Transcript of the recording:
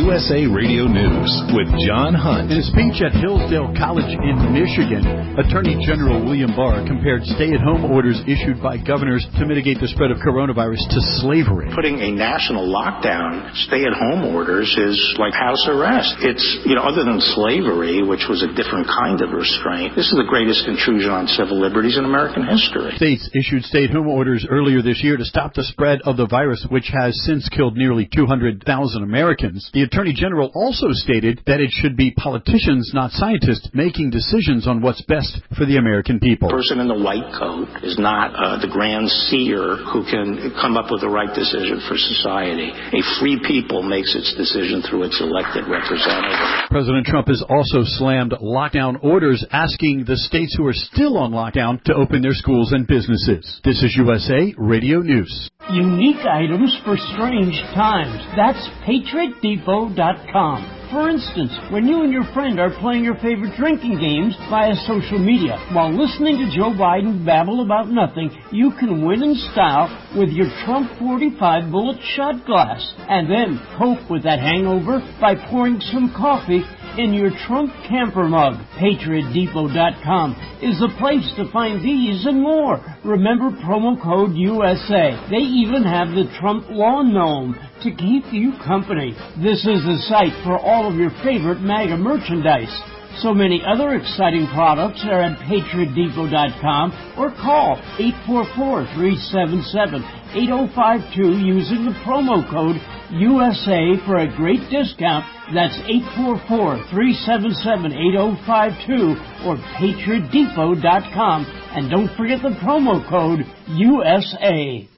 USA Radio News with John Hunt. In a speech at Hillsdale College in Michigan, Attorney General William Barr compared stay-at-home orders issued by governors to mitigate the spread of coronavirus to slavery. Putting a national lockdown, stay-at-home orders, is like house arrest. It's, other than slavery, which was a different kind of restraint, this is the greatest intrusion on civil liberties in American history. States issued stay-at-home orders earlier this year to stop the spread of the virus, which has since killed nearly 200,000 Americans. The Attorney General also stated that it should be politicians, not scientists, making decisions on what's best for the American people. The person in the white coat is not the grand seer who can come up with the right decision for society. A free people makes its decision through its elected representative. President Trump has also slammed lockdown orders, asking the states who are still on lockdown to open their schools and businesses. This is USA Radio News. Unique items for strange times. That's PatriotDepot.com. For instance, when you and your friend are playing your favorite drinking games via social media, while listening to Joe Biden babble about nothing, you can win in style with your Trump 45 bullet shot glass. And then cope with that hangover by pouring some coffee in your Trump camper mug. PatriotDepot.com is the place to find these and more. Remember promo code USA. They even have the Trump lawn gnome to keep you company. This is the site for all of your favorite MAGA merchandise. So many other exciting products are at PatriotDepot.com or call 844-377-8052 using the promo code USA for a great discount. That's 844-377-8052 or PatriotDepot.com. And don't forget the promo code USA.